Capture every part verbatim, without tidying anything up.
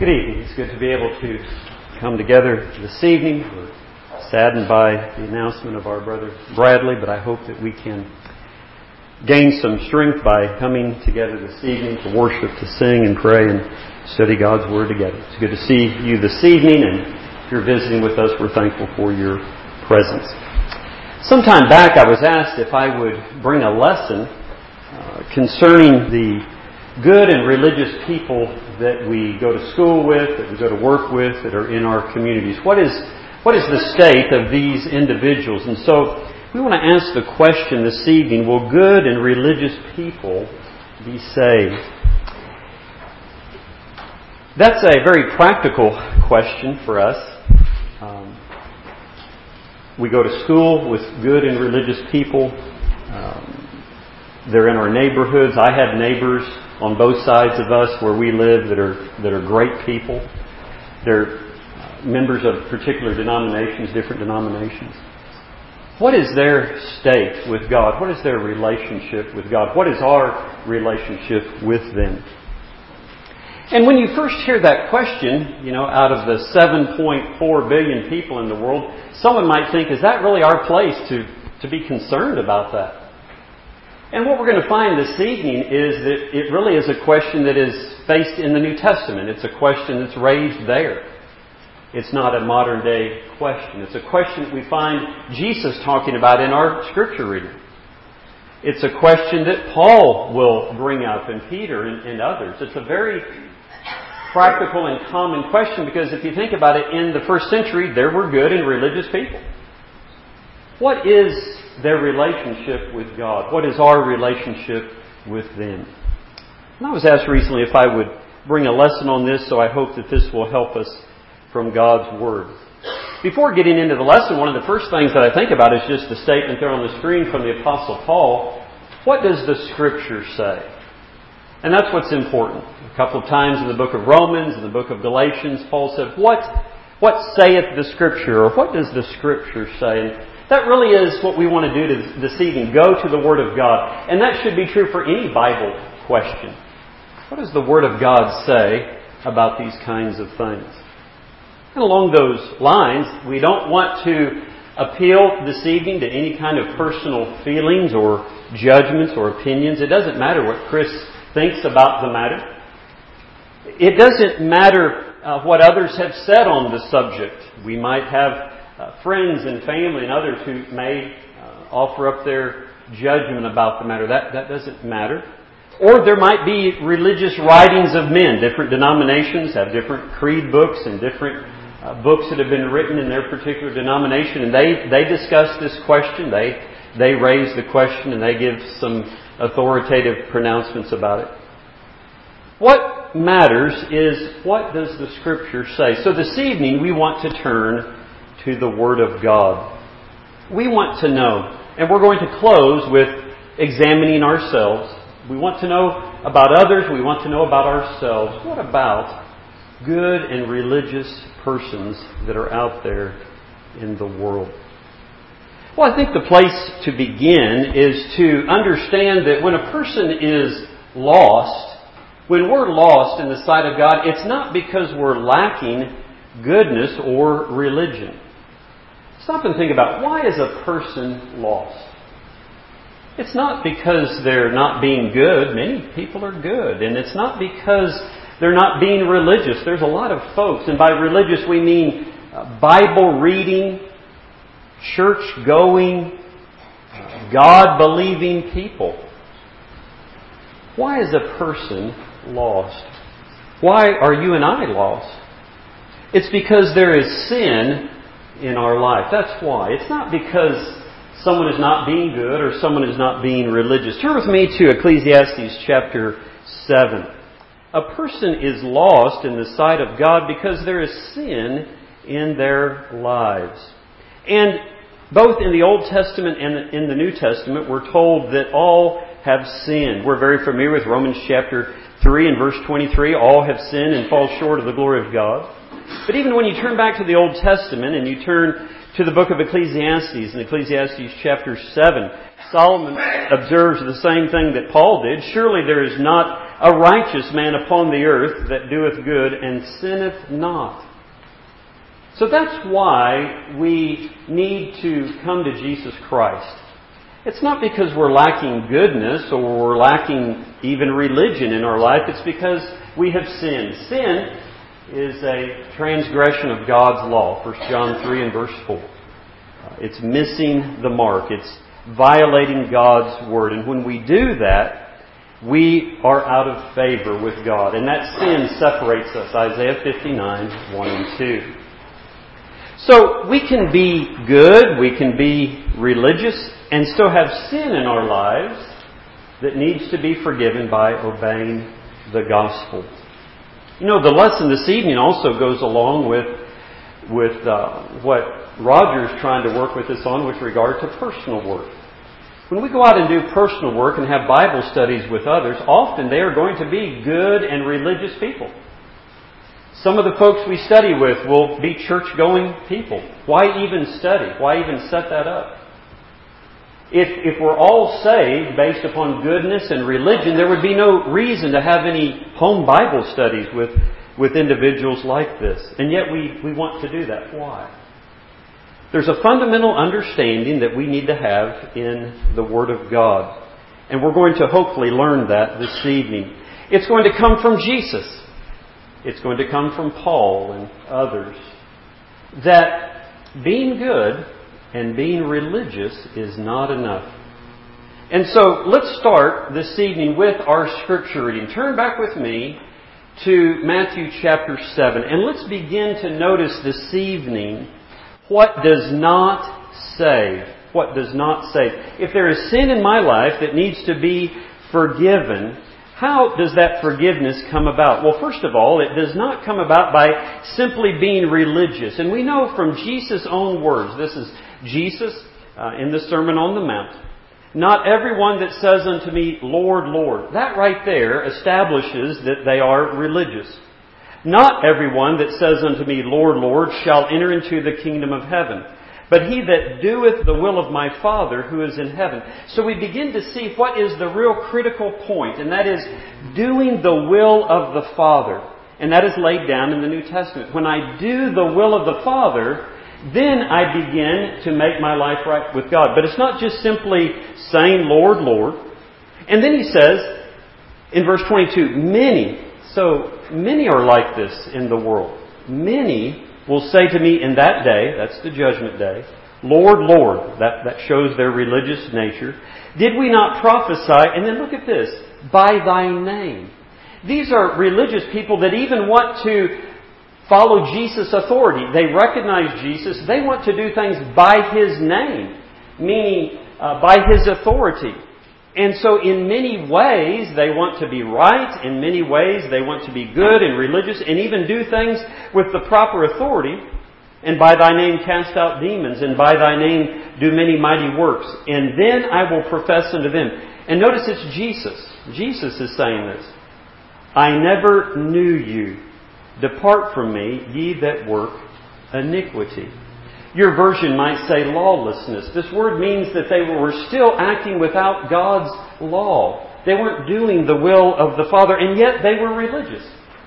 Good evening. It's good to be able to come together this evening. We're saddened by the announcement of our brother Bradley, but I hope that we can gain some strength by coming together this evening to worship, to sing and pray and study God's Word together. It's good to see you this evening, and if you're visiting with us, we're thankful for your presence. Some time back, I was asked if I would bring a lesson uh, concerning the good and religious people that we go to school with, that we go to work with, that are in our communities. What is what is the state of these individuals? And so we want to ask the question this evening, will good and religious people be saved? That's a very practical question for us. Um, we go to school with good and religious people. Um, they're in our neighborhoods. I have neighbors on both sides of us where we live that are that are great people. They're members of particular denominations, different denominations. What is their state with God? What is their relationship with God? What is our relationship with them? And when you first hear that question, you know, out of the seven point four billion people in the world, someone might think, is that really our place to, to be concerned about that? And what we're going to find this evening is that it really is a question that is faced in the New Testament. It's a question that's raised there. It's not a modern day question. It's a question that we find Jesus talking about in our scripture reading. It's a question that Paul will bring up, and Peter and, and others. It's a very practical and common question because if you think about it, in the first century there were good and religious people. What is their relationship with God? What is our relationship with them? And I was asked recently if I would bring a lesson on this, so I hope that this will help us from God's Word. Before getting into the lesson, one of the first things that I think about is just the statement there on the screen from the Apostle Paul. What does the Scripture say? And that's what's important. A couple of times in the book of Romans, in the book of Galatians, Paul said, What, what saith the Scripture? Or what does the Scripture say? And that really is what we want to do this evening. Go to the Word of God. And that should be true for any Bible question. What does the Word of God say about these kinds of things? And along those lines, we don't want to appeal this evening to any kind of personal feelings or judgments or opinions. It doesn't matter what Chris thinks about the matter. It doesn't matter uh, what others have said on the subject. We might have Uh, friends and family and others who may uh, offer up their judgment about the matter. That, that doesn't matter. Or there might be religious writings of men. Different denominations have different creed books and different uh, books that have been written in their particular denomination. And they, they discuss this question. They, they raise the question and they give some authoritative pronouncements about it. What matters is, what does the Scripture say? So this evening we want to turn to the Word of God. We want to know, and we're going to close with examining ourselves. We want to know about others. We want to know about ourselves. What about good and religious persons that are out there in the world? Well, I think the place to begin is to understand that when a person is lost, when we're lost in the sight of God, it's not because we're lacking goodness or religion. Stop and think about, why is a person lost? It's not because they're not being good. Many people are good. And it's not because they're not being religious. There's a lot of folks, and by religious we mean Bible reading, church going, God believing people. Why is a person lost? Why are you and I lost? It's because there is sin in our life. That's why. It's not because someone is not being good or someone is not being religious. Turn with me to Ecclesiastes chapter seven. A person is lost in the sight of God because there is sin in their lives. And both in the Old Testament and in the New Testament, we're told that all have sinned. We're very familiar with Romans chapter three and verse twenty-three. All have sinned and fall short of the glory of God. But even when you turn back to the Old Testament and you turn to the book of Ecclesiastes, in Ecclesiastes chapter seven, Solomon observes the same thing that Paul did. Surely there is not a righteous man upon the earth that doeth good and sinneth not. So that's why we need to come to Jesus Christ. It's not because we're lacking goodness or we're lacking even religion in our life. It's because we have sinned. Sin is a transgression of God's law. First John three and verse four. It's missing the mark. It's violating God's Word. And when we do that, we are out of favor with God. And that sin separates us. Isaiah fifty-nine, one and two. So we can be good, we can be religious, and still have sin in our lives that needs to be forgiven by obeying the gospel. You know, the lesson this evening also goes along with, with uh, what Roger's trying to work with us on with regard to personal work. When we go out and do personal work and have Bible studies with others, often they are going to be good and religious people. Some of the folks we study with will be church-going people. Why even study? Why even set that up? If, if we're all saved based upon goodness and religion, there would be no reason to have any home Bible studies with, with individuals like this. And yet we, we want to do that. Why? There's a fundamental understanding that we need to have in the Word of God. And we're going to hopefully learn that this evening. It's going to come from Jesus. It's going to come from Paul and others. That being good and being religious is not enough. And so let's start this evening with our scripture reading. Turn back with me to Matthew chapter seven. And let's begin to notice this evening what does not save. What does not save. If there is sin in my life that needs to be forgiven, how does that forgiveness come about? Well, first of all, it does not come about by simply being religious. And we know from Jesus' own words, this is Jesus uh, in the Sermon on the Mount, not everyone that says unto me, Lord, Lord. That right there establishes that they are religious. Not everyone that says unto me, Lord, Lord, shall enter into the kingdom of heaven, but he that doeth the will of my Father who is in heaven. So we begin to see what is the real critical point, and that is doing the will of the Father. And that is laid down in the New Testament. When I do the will of the Father, then I begin to make my life right with God. But it's not just simply saying, Lord, Lord. And then he says, in verse twenty-two, many, so many are like this in the world. Many will say to me in that day, that's the judgment day, Lord, Lord. That, that shows their religious nature. Did we not prophesy? And then look at this, by thy name. These are religious people that even want to follow Jesus' authority. They recognize Jesus. They want to do things by His name, meaning uh, by His authority. And so in many ways, they want to be right. In many ways, they want to be good and religious and even do things with the proper authority. And by thy name cast out demons, and by thy name do many mighty works. And then I will profess unto them. And notice it's Jesus. Jesus is saying this. I never knew you. Depart from me, ye that work iniquity. Your version might say lawlessness. This word means that they were still acting without God's law. They weren't doing the will of the Father, and yet they were religious.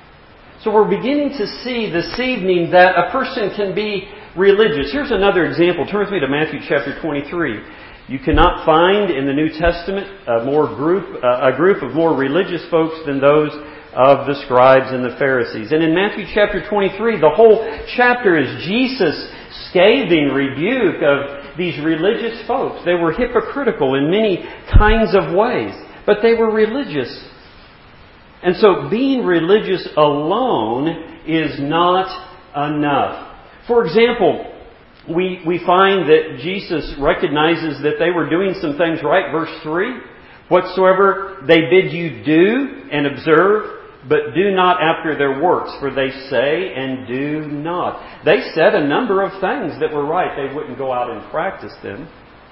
So we're beginning to see this evening that a person can be religious. Here's another example. Turn with me to Matthew chapter twenty-three. You cannot find in the New Testament a more group, a group of more religious folks than those of the scribes and the Pharisees. And in Matthew chapter twenty-three, the whole chapter is Jesus' scathing rebuke of these religious folks. They were hypocritical in many kinds of ways, but they were religious. And so being religious alone is not enough. For example, we, we find that Jesus recognizes that they were doing some things right. Verse three, whatsoever they bid you do and observe, but do not after their works, for they say and do not. They said a number of things that were right. They wouldn't go out and practice them.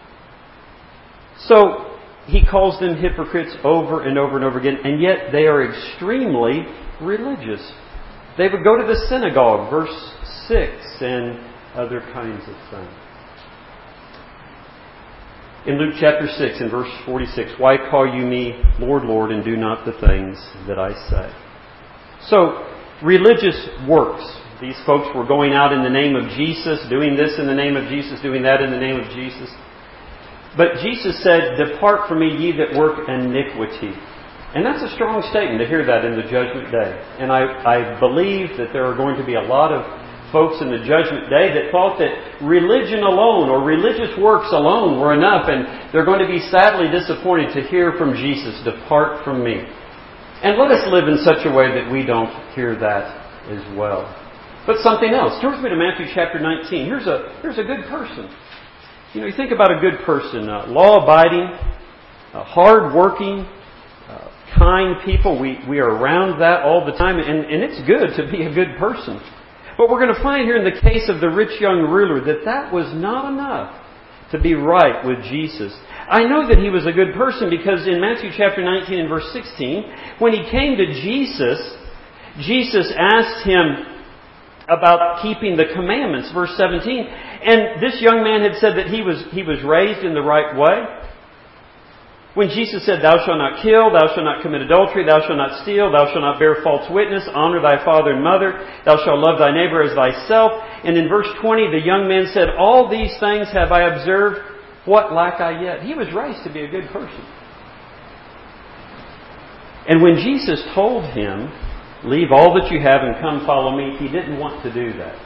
So He calls them hypocrites over and over and over again, and yet they are extremely religious. They would go to the synagogue, verse six, and other kinds of things. In Luke chapter six, in verse forty-six, why call you me Lord, Lord, and do not the things that I say? So, religious works. These folks were going out in the name of Jesus, doing this in the name of Jesus, doing that in the name of Jesus. But Jesus said, depart from me, ye that work iniquity. And that's a strong statement to hear that in the judgment day. And I, I believe that there are going to be a lot of folks in the judgment day that thought that religion alone or religious works alone were enough, and they're going to be sadly disappointed to hear from Jesus, depart from me. And let us live in such a way that we don't hear that as well. But something else. Turn with me to Matthew chapter nineteen. Here's a, here's a good person. You know, you think about a good person, uh, law-abiding, uh, hard-working, uh, kind people. We, we are around that all the time, and, and it's good to be a good person. But we're going to find here in the case of the rich young ruler that that was not enough to be right with Jesus. I know that he was a good person because in Matthew chapter nineteen and verse sixteen, when he came to Jesus, Jesus asked him about keeping the commandments, verse seventeen. And this young man had said that he was he was raised in the right way. When Jesus said, thou shalt not kill, thou shalt not commit adultery, thou shalt not steal, thou shalt not bear false witness, honor thy father and mother, thou shalt love thy neighbor as thyself. And in verse twenty, the young man said, all these things have I observed, what lack I yet? He was raised to be a good person. And when Jesus told him, leave all that you have and come follow me, he didn't want to do that.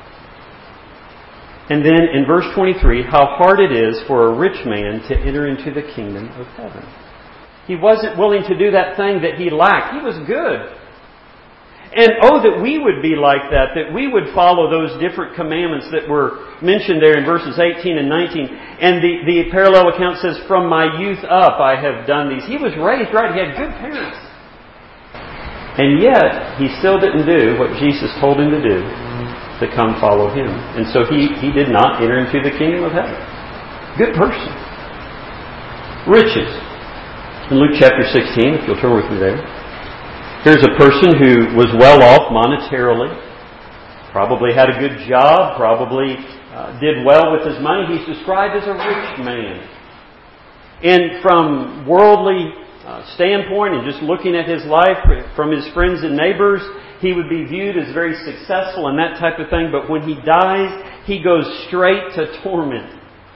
And then in verse twenty-three, how hard it is for a rich man to enter into the kingdom of heaven. He wasn't willing to do that thing that he lacked. He was good. And oh, that we would be like that, that we would follow those different commandments that were mentioned there in verses eighteen and nineteen. And the, the parallel account says, from my youth up I have done these. He was raised right. He had good parents. And yet, he still didn't do what Jesus told him to do, to come follow him. And so he, he did not enter into the kingdom of heaven. Good person. Riches. In Luke chapter sixteen, if you'll turn with me there, here's a person who was well off monetarily, probably had a good job, probably uh, did well with his money. He's described as a rich man. And from worldly Uh, standpoint and just looking at his life from his friends and neighbors, he would be viewed as very successful and that type of thing. But when he dies, he goes straight to torment.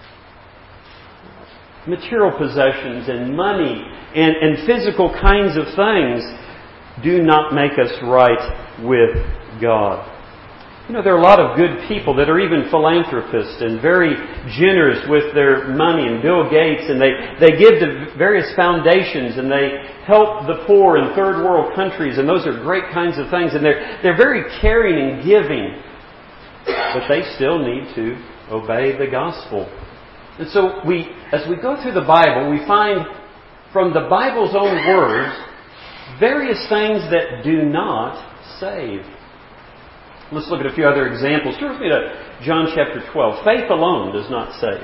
Material possessions and money and, and physical kinds of things do not make us right with God. You know, there are a lot of good people that are even philanthropists and very generous with their money, and Bill Gates, and they, they give to various foundations and they help the poor in third world countries, and those are great kinds of things, and they're, they're very caring and giving, but they still need to obey the gospel. And so we, as we go through the Bible, we find from the Bible's own words various things that do not save. Let's look at a few other examples. Turn with me to John chapter twelve. Faith alone does not save.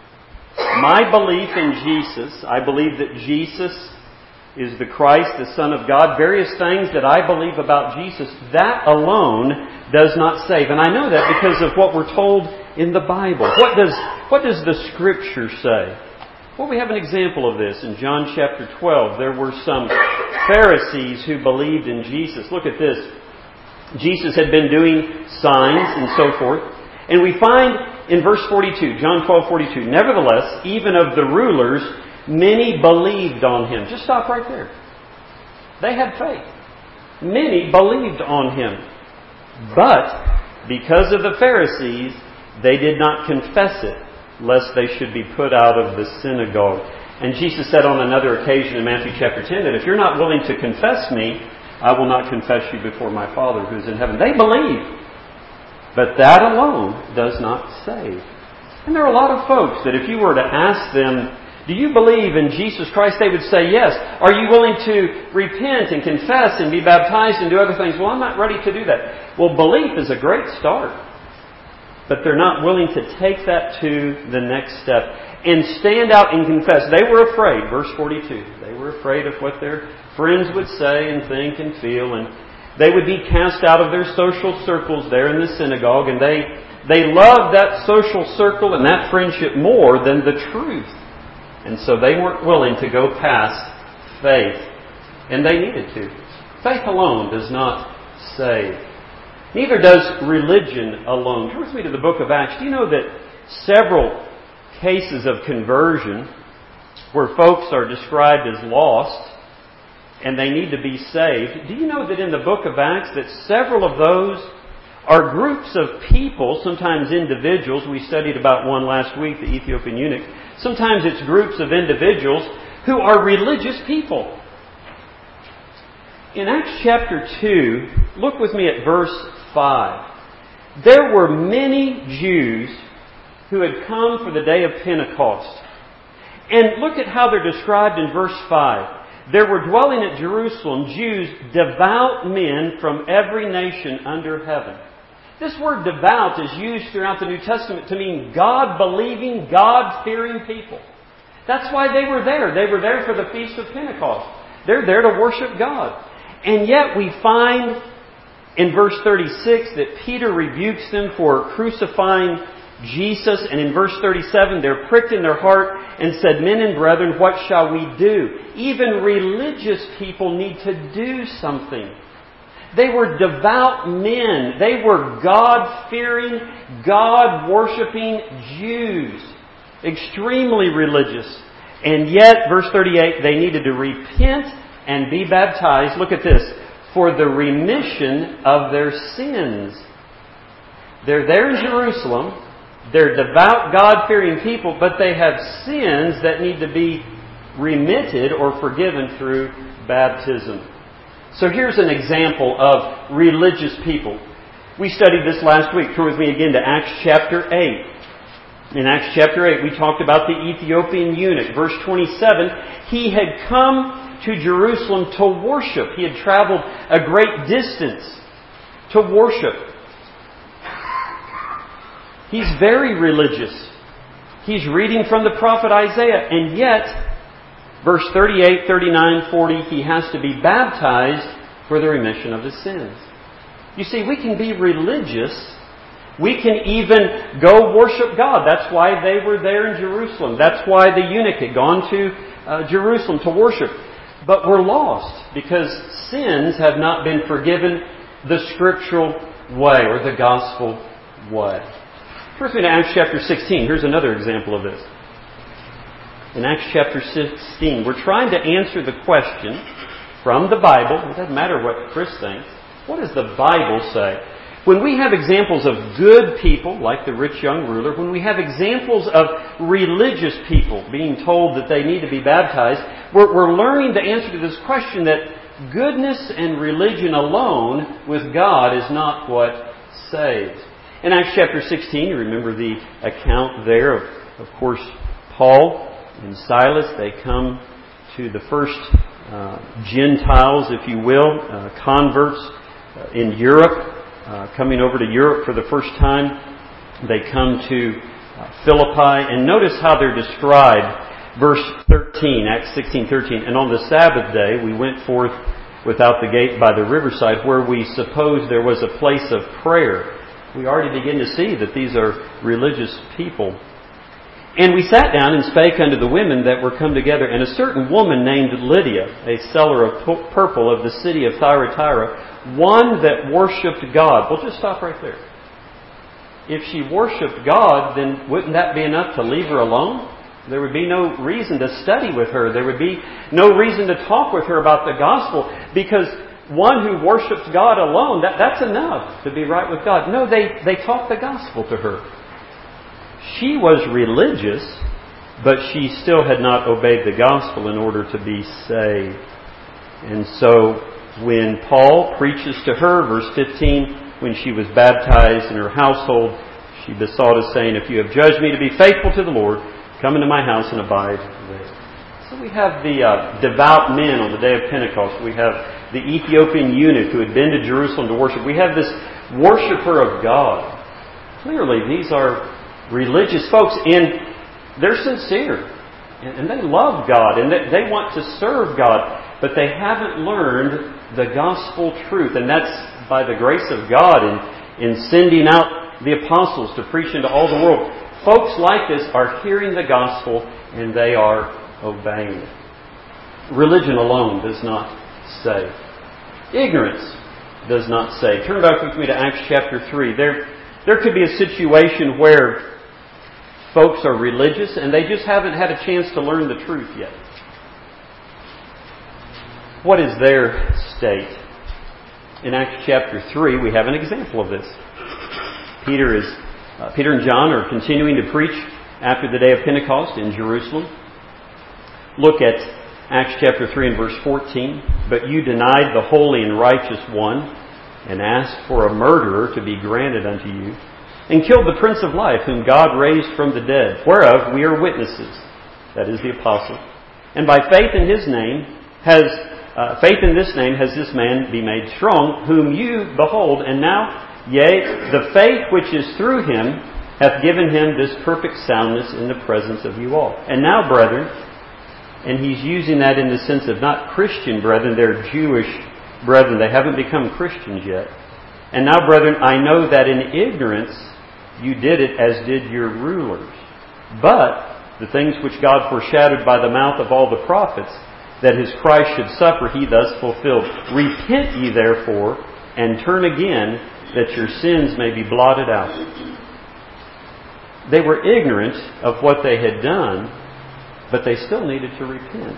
My belief in Jesus, I believe that Jesus is the Christ, the Son of God. Various things that I believe about Jesus, that alone does not save. And I know that because of what we're told in the Bible. What does, what does the Scripture say? Well, we have an example of this in John chapter twelve. There were some Pharisees who believed in Jesus. Look at this. Jesus had been doing signs and so forth. And we find in verse forty-two, John twelve forty-two, nevertheless, even of the rulers, many believed on him. Just stop right there. They had faith. Many believed on him. But because of the Pharisees, they did not confess it, lest they should be put out of the synagogue. And Jesus said on another occasion in Matthew chapter ten that if you're not willing to confess me, I will not confess you before my Father who is in heaven. They believe. But that alone does not save. And there are a lot of folks that if you were to ask them, do you believe in Jesus Christ? They would say yes. Are you willing to repent and confess and be baptized and do other things? Well, I'm not ready to do that. Well, belief is a great start. But they're not willing to take that to the next step and stand out and confess. They were afraid, verse forty-two. They were afraid of what their friends would say and think and feel, and they would be cast out of their social circles there in the synagogue, and they they loved that social circle and that friendship more than the truth. And so they weren't willing to go past faith. And they needed to. Faith alone does not save. Neither does religion alone. Turn with me to the book of Acts. Do you know that several cases of conversion where folks are described as lost and they need to be saved? Do you know that in the book of Acts that several of those are groups of people, sometimes individuals. We studied about one last week, the Ethiopian eunuch. Sometimes it's groups of individuals who are religious people. In Acts chapter two, look with me at verse five. There were many Jews who had come for the day of Pentecost. And look at how they're described in verse five. There were dwelling at Jerusalem Jews, devout men from every nation under heaven. This word devout is used throughout the New Testament to mean God-believing, God-fearing people. That's why they were there. They were there for the Feast of Pentecost. They're there to worship God. And yet we find in verse thirty-six that Peter rebukes them for crucifying Jesus. And in verse thirty-seven, they're pricked in their heart and said, "Men and brethren, what shall we do?" Even religious people need to do something. They were devout men. They were God-fearing, God-worshipping Jews. Extremely religious. And yet, verse thirty-eight, they needed to repent and be baptized. Look at this. For the remission of their sins. They're there in Jerusalem. They're devout, God-fearing people, but they have sins that need to be remitted or forgiven through baptism. So here's an example of religious people. We studied this last week. Turn with me again to Acts chapter eight. In Acts chapter eight, we talked about the Ethiopian eunuch. Verse twenty-seven, he had come to Jerusalem to worship. He had traveled a great distance to worship. He's very religious. He's reading from the prophet Isaiah. And yet, verse thirty-eight, thirty-nine, forty, he has to be baptized for the remission of his sins. You see, we can be religious. We can even go worship God. That's why they were there in Jerusalem. That's why the eunuch had gone to uh, Jerusalem to worship. But we're lost because sins have not been forgiven the scriptural way or the gospel way. First, in Acts chapter sixteen, here's another example of this. In Acts chapter sixteen, we're trying to answer the question from the Bible. It doesn't matter what Chris thinks. What does the Bible say? When we have examples of good people, like the rich young ruler, when we have examples of religious people being told that they need to be baptized, we're, we're learning the answer to this question that goodness and religion alone with God is not what saves. In Acts chapter sixteen, you remember the account there of, of course, Paul and Silas. They come to the first uh, Gentiles, if you will, uh, converts uh, in Europe, uh, coming over to Europe for the first time. They come to uh, Philippi, and notice how they're described. Verse thirteen, Acts sixteen thirteen. And on the Sabbath day, we went forth without the gate by the riverside, where we supposed there was a place of prayer. We already begin to see that these are religious people. And we sat down and spake unto the women that were come together, and a certain woman named Lydia, a seller of purple of the city of Thyatira, one that worshipped God. We'll just stop right there. If she worshipped God, then wouldn't that be enough to leave her alone? There would be no reason to study with her. There would be no reason to talk with her about the gospel, because one who worships God alone, that, that's enough to be right with God. No, they, they taught the gospel to her. She was religious, but she still had not obeyed the gospel in order to be saved. And so when Paul preaches to her, verse fifteen, when she was baptized in her household, she besought us, saying, "If you have judged me to be faithful to the Lord, come into my house and abide there." So we have the uh, devout men on the day of Pentecost. We have the Ethiopian eunuch who had been to Jerusalem to worship. We have this worshiper of God. Clearly, these are religious folks, and they're sincere, and they love God, and they want to serve God, but they haven't learned the gospel truth, and that's by the grace of God in, in sending out the apostles to preach into all the world. Folks like this are hearing the gospel and they are obeying it. Religion alone does not save. Ignorance does not save. Turn back with me to Acts chapter three. There, there could be a situation where folks are religious and they just haven't had a chance to learn the truth yet. What is their state? In Acts chapter three, we have an example of this. Peter is uh, Peter and John are continuing to preach after the day of Pentecost in Jerusalem. Look at Acts chapter three and verse fourteen. But you denied the holy and righteous one, and asked for a murderer to be granted unto you, and killed the Prince of Life, whom God raised from the dead, whereof we are witnesses. That is the apostle. And by faith in his name has uh, faith in this name has this man be made strong, whom you behold, and now, yea, the faith which is through him hath given him this perfect soundness in the presence of you all. And now, brethren, and he's using that in the sense of not Christian brethren, they're Jewish brethren. They haven't become Christians yet. And now, brethren, I know that in ignorance you did it as did your rulers. But the things which God foreshadowed by the mouth of all the prophets, that his Christ should suffer, he thus fulfilled. Repent ye therefore, and turn again, that your sins may be blotted out. They were ignorant of what they had done, but they still needed to repent.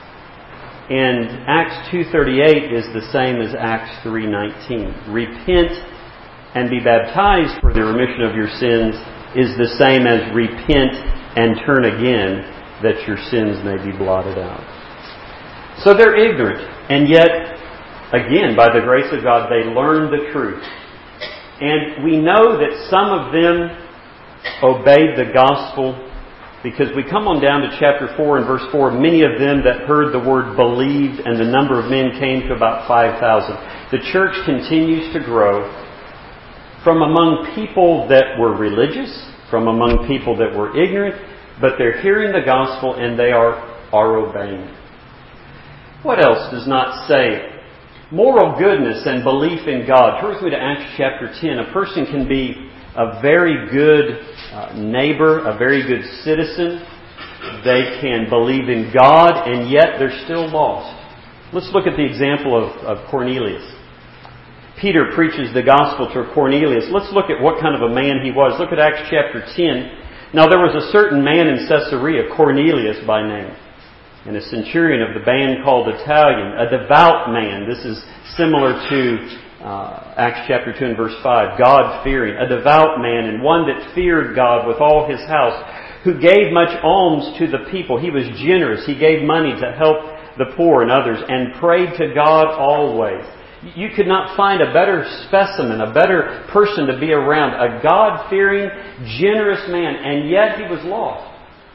And Acts two thirty-eight is the same as Acts three nineteen. Repent and be baptized for the remission of your sins is the same as repent and turn again, that your sins may be blotted out. So they're ignorant, and yet, again, by the grace of God, they learned the truth. And we know that some of them obeyed the gospel, because we come on down to chapter four and verse four. Many of them that heard the word believed, and the number of men came to about five thousand. The church continues to grow from among people that were religious, from among people that were ignorant, but they're hearing the gospel and they are, are obeying. What else does not save? Moral goodness and belief in God. Turn with me to Acts chapter ten. A person can be a very good uh, neighbor, a very good citizen. They can believe in God, and yet they're still lost. Let's look at the example of, of Cornelius. Peter preaches the gospel to Cornelius. Let's look at what kind of a man he was. Look at Acts chapter ten. Now there was a certain man in Caesarea, Cornelius by name, and a centurion of the band called Italian, a devout man. This is similar to uh, Acts chapter two and verse five. God-fearing, a devout man, and one that feared God with all his house, who gave much alms to the people. He was generous. He gave money to help the poor and others, and prayed to God always. You could not find a better specimen, a better person to be around. A God-fearing, generous man, and yet he was lost.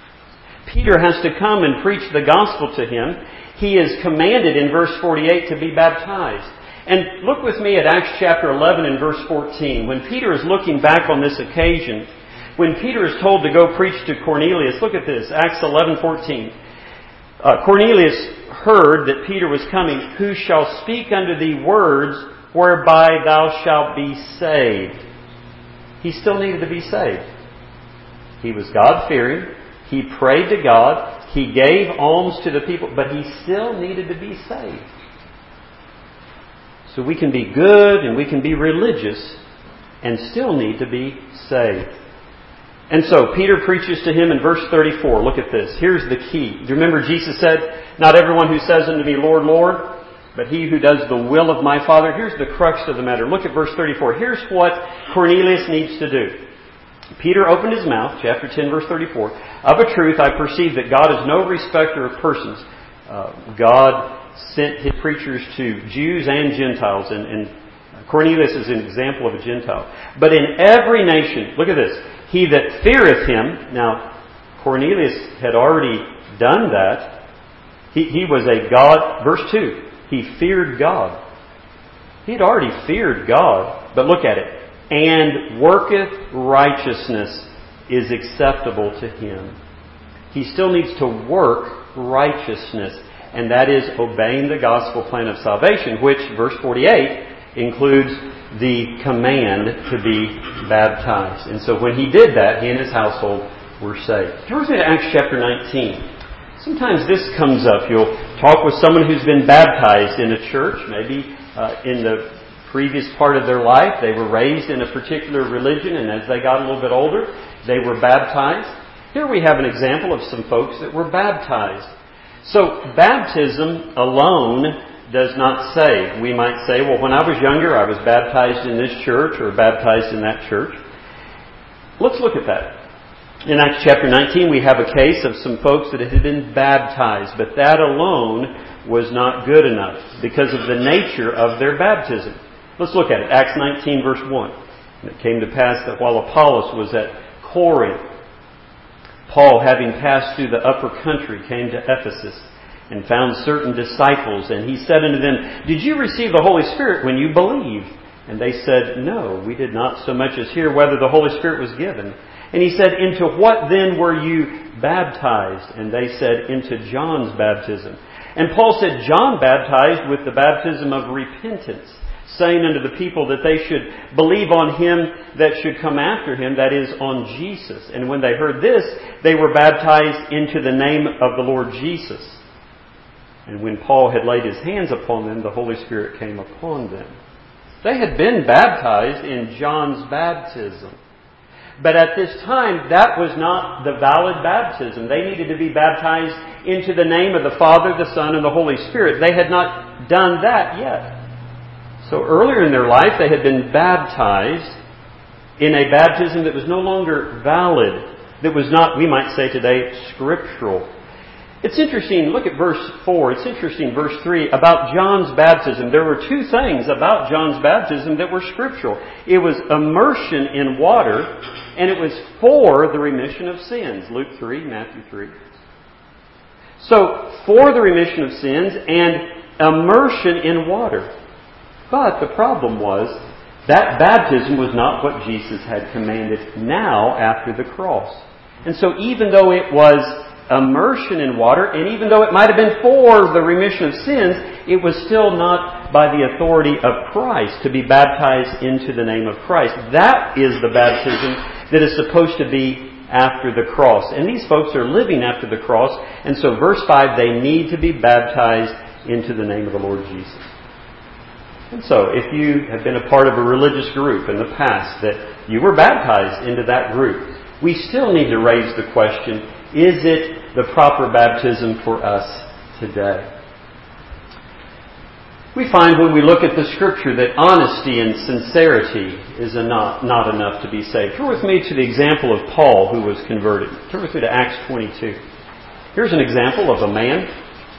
Peter has to come and preach the gospel to him. He is commanded in verse forty-eight to be baptized. And look with me at Acts chapter eleven and verse fourteen. When Peter is looking back on this occasion, when Peter is told to go preach to Cornelius, look at this, Acts eleven fourteen. Uh, Cornelius heard that Peter was coming, who shall speak unto thee words whereby thou shalt be saved. He still needed to be saved. He was God-fearing. He prayed to God. He gave alms to the people, but he still needed to be saved. So we can be good and we can be religious and still need to be saved. And so Peter preaches to him in verse thirty-four. Look at this. Here's the key. Do you remember Jesus said, not everyone who says unto me, Lord, Lord, but he who does the will of my Father. Here's the crux of the matter. Look at verse thirty-four. Here's what Cornelius needs to do. Peter opened his mouth, chapter ten, verse thirty-four. Of a truth, I perceive that God is no respecter of persons. Uh, God sent his preachers to Jews and Gentiles, and, and Cornelius is an example of a Gentile. But in every nation, look at this, he that feareth him. Now, Cornelius had already done that. He, he was a God, verse two, he feared God. He had already feared God, but look at it. And worketh righteousness is acceptable to him. He still needs to work righteousness, and that is obeying the gospel plan of salvation, which, verse forty-eight, includes the command to be baptized. And so when he did that, he and his household were saved. Turn with me to Acts chapter nineteen. Sometimes this comes up. You'll talk with someone who's been baptized in a church, maybe uh, in the previous part of their life. They were raised in a particular religion, and as they got a little bit older, they were baptized. Here we have an example of some folks that were baptized. So baptism alone does not save. We might say, well, when I was younger, I was baptized in this church or baptized in that church. Let's look at that. In Acts chapter nineteen, we have a case of some folks that had been baptized, but that alone was not good enough because of the nature of their baptism. Let's look at it. Acts nineteen, verse one. And it came to pass that while Apollos was at Corinth, Paul, having passed through the upper country, came to Ephesus and found certain disciples. And he said unto them, Did you receive the Holy Spirit when you believed? And they said, No, we did not so much as hear whether the Holy Spirit was given. And he said, Into what then were you baptized? And they said, Into John's baptism. And Paul said, John baptized with the baptism of repentance, saying unto the people that they should believe on him that should come after him, that is, on Jesus. And when they heard this, they were baptized into the name of the Lord Jesus. And when Paul had laid his hands upon them, the Holy Spirit came upon them. They had been baptized in John's baptism. But at this time, that was not the valid baptism. They needed to be baptized into the name of the Father, the Son, and the Holy Spirit. They had not done that yet. So earlier in their life, they had been baptized in a baptism that was no longer valid, that was not, we might say today, scriptural. It's interesting, look at verse four. It's interesting, verse three, about John's baptism. There were two things about John's baptism that were scriptural. It was immersion in water, and it was for the remission of sins. Luke three, Matthew three. So, for the remission of sins and immersion in water. But the problem was, that baptism was not what Jesus had commanded now after the cross. And so even though it was immersion in water, and even though it might have been for the remission of sins, it was still not by the authority of Christ to be baptized into the name of Christ. That is the baptism that is supposed to be after the cross. And these folks are living after the cross, and so verse five, they need to be baptized into the name of the Lord Jesus. And so, if you have been a part of a religious group in the past that you were baptized into that group, we still need to raise the question, is it the proper baptism for us today? We find when we look at the Scripture that honesty and sincerity is not, not enough to be saved. Turn with me to the example of Paul who was converted. Turn with me to Acts twenty-two. Here's an example of a man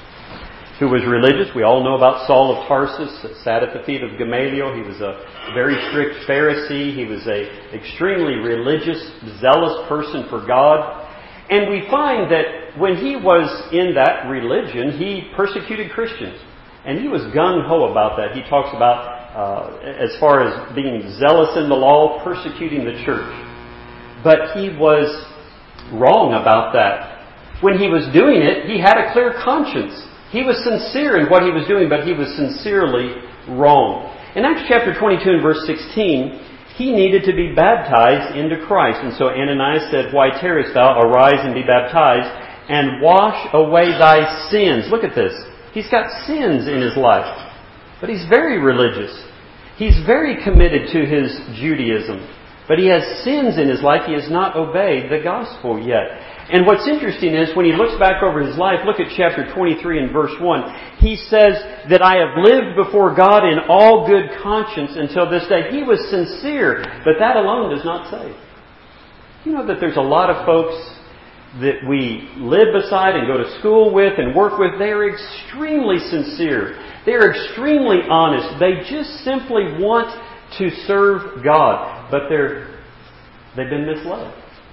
who was religious. We all know about Saul of Tarsus, sat at the feet of Gamaliel. He was a very strict Pharisee. He was an extremely religious, zealous person for God. And we find that when he was in that religion, he persecuted Christians. And he was gung-ho about that. He talks about, uh, as far as being zealous in the law, persecuting the church. But he was wrong about that. When he was doing it, he had a clear conscience. He was sincere in what he was doing, but he was sincerely wrong. In Acts chapter twenty-two and verse sixteen, he needed to be baptized into Christ. And so Ananias said, Why tarriest thou? Arise and be baptized, and wash away thy sins. Look at this. He's got sins in his life, but he's very religious. He's very committed to his Judaism, but he has sins in his life. He has not obeyed the gospel yet. And what's interesting is when he looks back over his life, look at chapter twenty-three and verse one. He says that I have lived before God in all good conscience until this day. He was sincere, but that alone does not save. You know that there's a lot of folks that we live beside and go to school with and work with. They are extremely sincere. They are extremely honest. They just simply want to serve God, but they're they've been misled.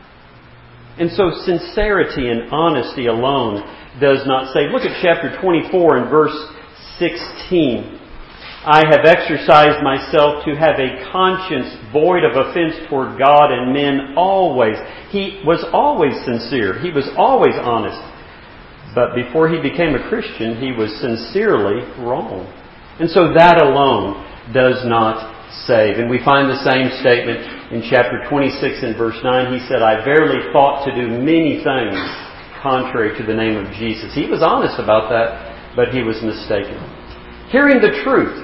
And so sincerity and honesty alone does not save. Look at chapter twenty-four and verse sixteen. I have exercised myself to have a conscience void of offense toward God and men always. He was always sincere. He was always honest. But before he became a Christian, he was sincerely wrong. And so that alone does not save. And we find the same statement in chapter twenty-six and verse nine. He said, I verily thought to do many things contrary to the name of Jesus. He was honest about that, but he was mistaken. Hearing the truth,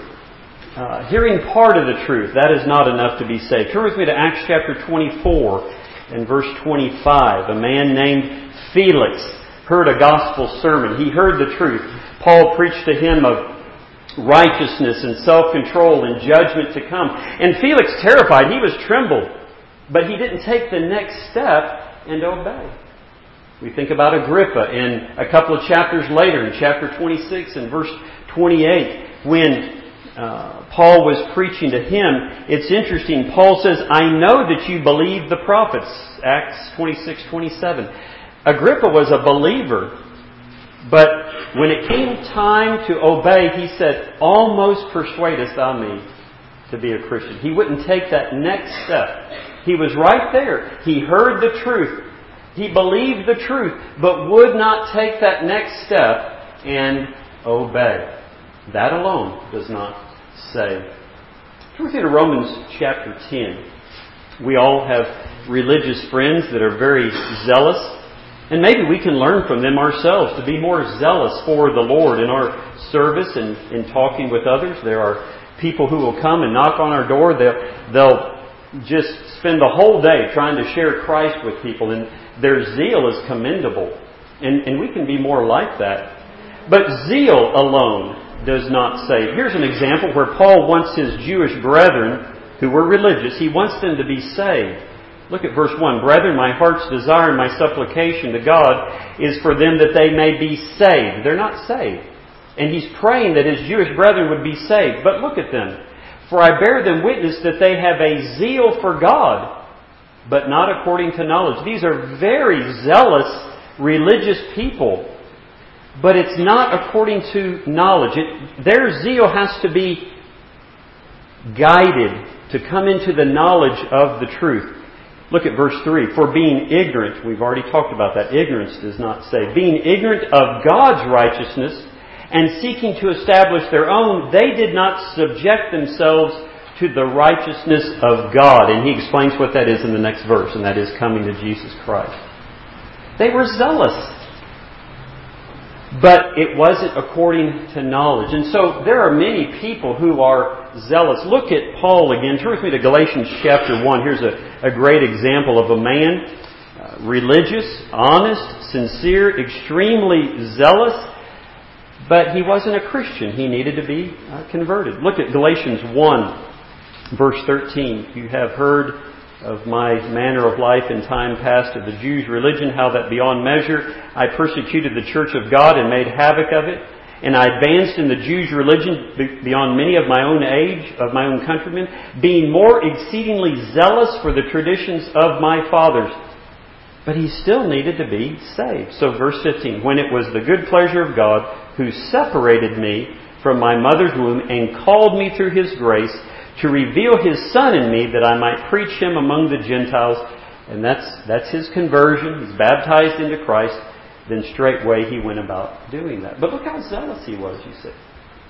uh, hearing part of the truth, that is not enough to be saved. Turn with me to Acts chapter twenty-four and verse twenty-five. A man named Felix heard a gospel sermon. He heard the truth. Paul preached to him of righteousness and self-control and judgment to come. And Felix, terrified, he was trembled. But he didn't take the next step and obey. We think about Agrippa in a couple of chapters later, in chapter twenty-six and verse twenty-eight, when uh, Paul was preaching to him. It's interesting. Paul says, I know that you believe the prophets. Acts twenty-six twenty-seven. Agrippa was a believer. But when it came time to obey, he said, almost persuadest thou me to be a Christian. He wouldn't take that next step. He was right there. He heard the truth. He believed the truth, but would not take that next step and obey. That alone does not save. Turn with me to Romans chapter ten. We all have religious friends that are very zealous. And maybe we can learn from them ourselves to be more zealous for the Lord in our service and in talking with others. There are people who will come and knock on our door. They'll, they'll just spend the whole day trying to share Christ with people. And their zeal is commendable. And, and we can be more like that. But zeal alone does not save. Here's an example where Paul wants his Jewish brethren who were religious, he wants them to be saved. Look at verse one. Brethren, my heart's desire and my supplication to God is for them that they may be saved. They're not saved. And he's praying that his Jewish brethren would be saved. But look at them. For I bear them witness that they have a zeal for God, but not according to knowledge. These are very zealous religious people. But it's not according to knowledge. It, their zeal has to be guided to come into the knowledge of the truth. Look at verse three. For being ignorant, we've already talked about that. Ignorance does not save. Being ignorant of God's righteousness and seeking to establish their own, they did not subject themselves to the righteousness of God. And he explains what that is in the next verse, and that is coming to Jesus Christ. They were zealous, but it wasn't according to knowledge. And so there are many people who are zealous. Look at Paul again. Turn with me to Galatians chapter one. Here's a, a great example of a man, uh, religious, honest, sincere, extremely zealous, but he wasn't a Christian. He needed to be uh, converted. Look at Galatians one, verse thirteen. You have heard of my manner of life in time past of the Jews' religion, how that beyond measure I persecuted the church of God and made havoc of it. And I advanced in the Jews' religion beyond many of my own age, of my own countrymen, being more exceedingly zealous for the traditions of my fathers. But he still needed to be saved. So verse fifteen, when it was the good pleasure of God who separated me from my mother's womb and called me through His grace to reveal His Son in me that I might preach Him among the Gentiles. And that's, that's his conversion. He's baptized into Christ. Then straightway he went about doing that. But look how zealous he was, you see.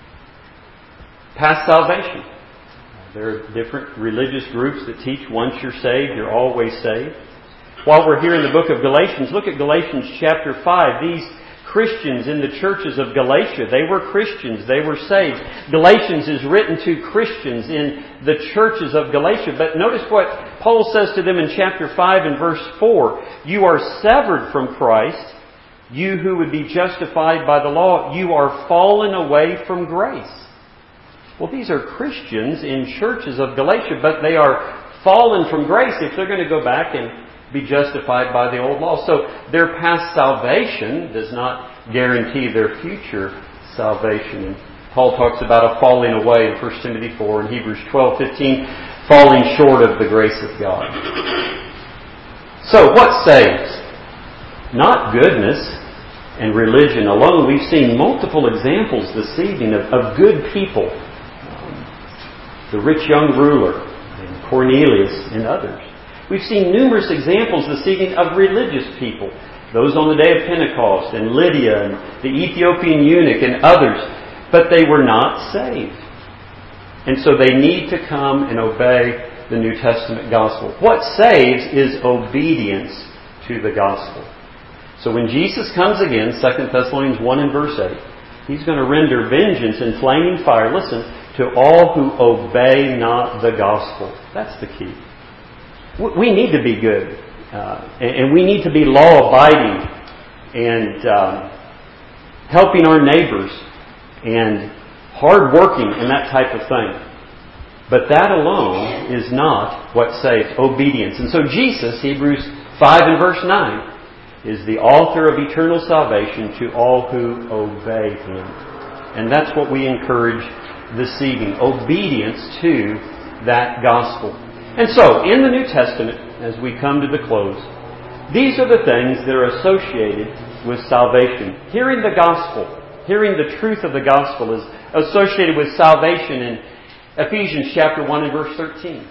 Past salvation. There are different religious groups that teach once you're saved, you're always saved. While we're here in the book of Galatians, look at Galatians chapter five. These Christians in the churches of Galatia, they were Christians, they were saved. Galatians is written to Christians in the churches of Galatia. But notice what Paul says to them in chapter five and verse four. You are severed from Christ. You who would be justified by the law, you are fallen away from grace. Well, these are Christians in churches of Galatia, but they are fallen from grace if they're going to go back and be justified by the old law. So their past salvation does not guarantee their future salvation. And Paul talks about a falling away in First Timothy four and Hebrews twelve fifteen, falling short of the grace of God. So what saves? Not goodness and religion alone. We've seen multiple examples this evening of, of good people. Um, the rich young ruler, and Cornelius, and others. We've seen numerous examples this evening of religious people. Those on the day of Pentecost, and Lydia, and the Ethiopian eunuch, and others. But they were not saved. And so they need to come and obey the New Testament gospel. What saves is obedience to the gospel. So when Jesus comes again, Second Thessalonians one and verse eight, He's going to render vengeance in flaming fire, listen, to all who obey not the gospel. That's the key. We need to be good. Uh, and we need to be law-abiding and um, helping our neighbors and hard-working and that type of thing. But that alone is not what saves. Obedience. And so Jesus, Hebrews five and verse nine, is the author of eternal salvation to all who obey Him. And that's what we encourage this evening. Obedience to that gospel. And so, in the New Testament, as we come to the close, these are the things that are associated with salvation. Hearing the gospel, hearing the truth of the gospel is associated with salvation in Ephesians chapter one and verse thirteen.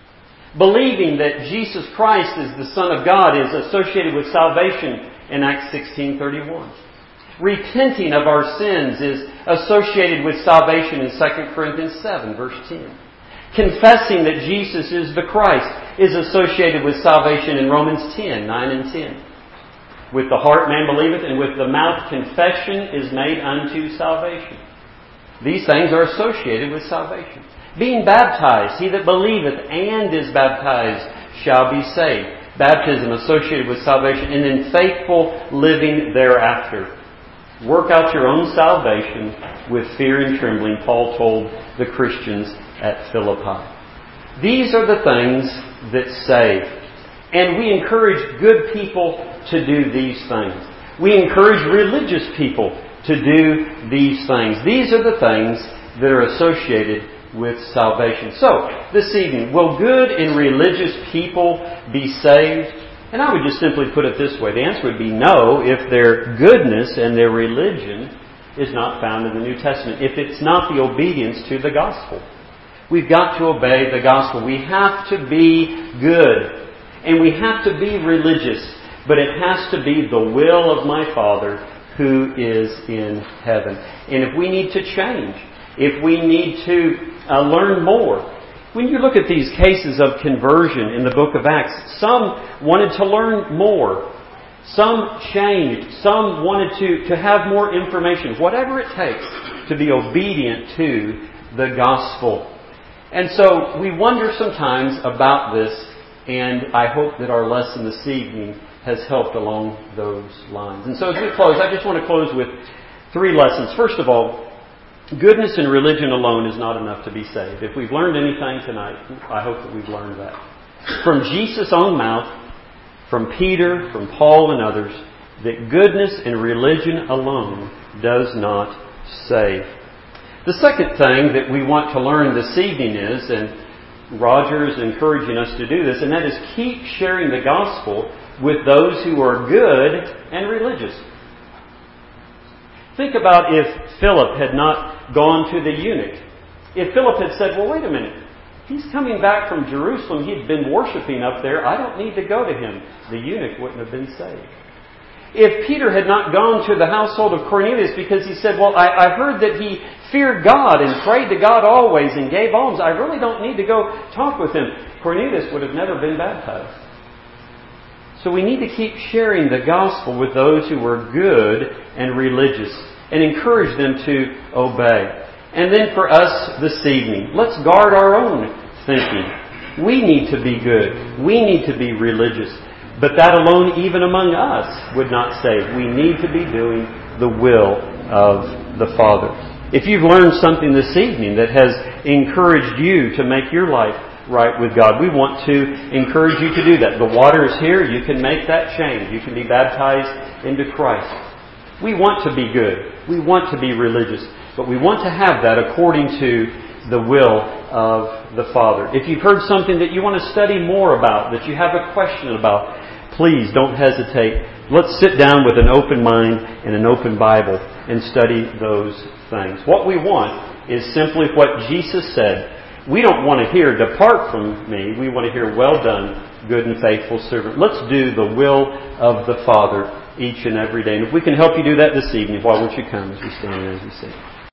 Believing that Jesus Christ is the Son of God is associated with salvation in Acts sixteen thirty-one. Repenting of our sins is associated with salvation in Second Corinthians seven verse ten. Confessing that Jesus is the Christ is associated with salvation in Romans ten nine and ten. With the heart man believeth, and with the mouth confession is made unto salvation. These things are associated with salvation. Being baptized, he that believeth and is baptized shall be saved. Baptism associated with salvation, and then faithful living thereafter. Work out your own salvation with fear and trembling, Paul told the Christians at Philippi. These are the things that save. And we encourage good people to do these things. We encourage religious people to do these things. These are the things that are associated with salvation. So, this evening, will good and religious people be saved? And I would just simply put it this way. The answer would be no if their goodness and their religion is not found in the New Testament. If it's not the obedience to the gospel. We've got to obey the gospel. We have to be good. And we have to be religious. But it has to be the will of my Father who is in heaven. And if we need to change, if we need to uh, learn more. When you look at these cases of conversion in the book of Acts, some wanted to learn more. Some changed. Some wanted to, to have more information. Whatever it takes to be obedient to the gospel. And so we wonder sometimes about this, and I hope that our lesson this evening has helped along those lines. And so as we close, I just want to close with three lessons. First of all, goodness and religion alone is not enough to be saved. If we've learned anything tonight, I hope that we've learned that. From Jesus' own mouth, from Peter, from Paul and others, that goodness and religion alone does not save. The second thing that we want to learn this evening is, and Roger is encouraging us to do this, and that is keep sharing the gospel with those who are good and religious. Think about if Philip had not gone to the eunuch. If Philip had said, well, wait a minute. He's coming back from Jerusalem. He'd been worshiping up there. I don't need to go to him. The eunuch wouldn't have been saved. If Peter had not gone to the household of Cornelius because he said, well, I, I heard that he feared God and prayed to God always and gave alms. I really don't need to go talk with him. Cornelius would have never been baptized. So we need to keep sharing the gospel with those who are good and religious and encourage them to obey. And then for us this evening, let's guard our own thinking. We need to be good. We need to be religious. But that alone, even among us, would not save. We need to be doing the will of the Father. If you've learned something this evening that has encouraged you to make your life right with God, we want to encourage you to do that. The water is here. You can make that change. You can be baptized into Christ. We want to be good. We want to be religious. But we want to have that according to the will of the Father. If you've heard something that you want to study more about, that you have a question about, please don't hesitate. Let's sit down with an open mind and an open Bible and study those things. What we want is simply what Jesus said. We don't want to hear, depart from me. We want to hear, well done, good and faithful servant. Let's do the will of the Father each and every day. And if we can help you do that this evening, why won't you come as we stand and as we sing.